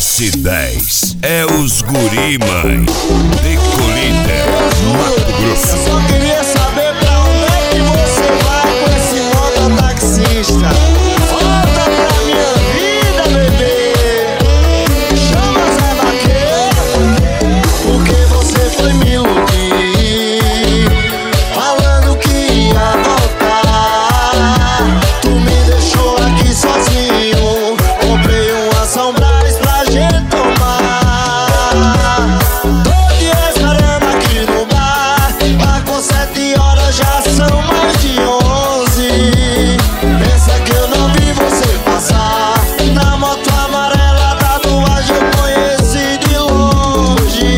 S10 é os guri, mãe. De Colíder, Mato Grosso. Eu só queria saber pra onde é que você vai com esse mototaxista. Volta pra minha vida, bebê. Chama Zé Vaqueiro, porque você foi me iludir, falando que ia voltar. Tu me deixou aqui sozinho. Comprei uma São Brás pra gente tomar. Tô te esperando aqui no bar. Marcou 7 horas, já são mais de 11. Pensa que eu não vi você passar. Na moto amarela, tatuagem eu conheci de longe.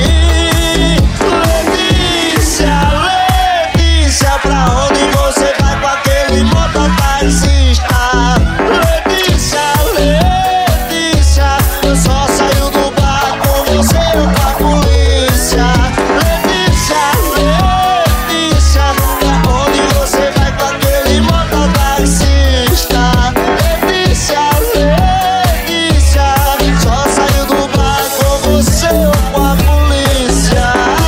Letícia, Letícia, pra onde você vai com aquele mototaxista? Letícia, Letícia, eu só saio do bar com você ou com a polícia. Letícia, Letícia, pra onde você vai com aquele mototaxista? Letícia, Letícia, só saio do bar com você ou com a polícia.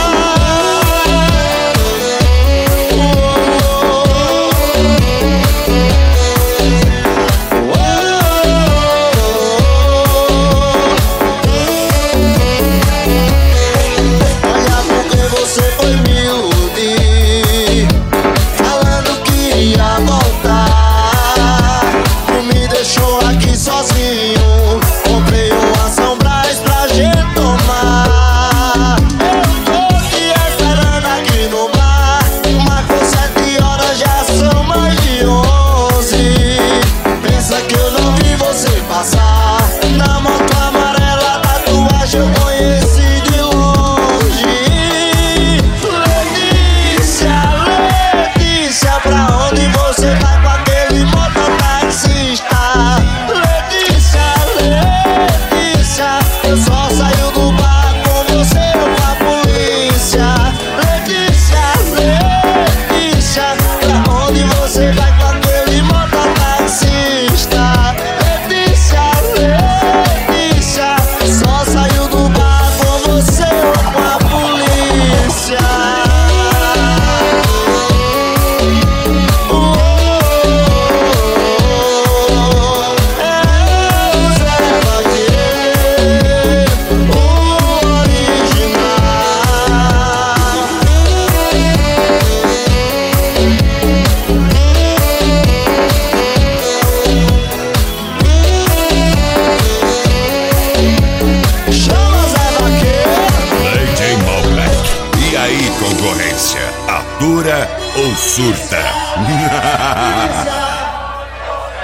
Olha porque você foi me iludir, falando que ia voltar. Tu me deixou aqui sozinho. Comprei uma São Brás pra gente tomar. Eu tô te esperando aqui no bar. Marcou 7 horas, já são mais de 11. Pensa que eu não vi você passar. Na moto amarela, tatuagem eu conheci de longe. Letícia, Letícia, pra onde você vai com aquele mototaxista? Letícia, Letícia, eu só saio do bar com você ou com a polícia. Letícia, Letícia, pra onde você vai com aquele mototaxista? Letícia, Letícia, só saio do bar com você ou com a polícia. É o Zé Vaqueiro, o original. Chama Zé Vaqueiro. DJ Malbec. E aí, concorrência? Atura ou surta?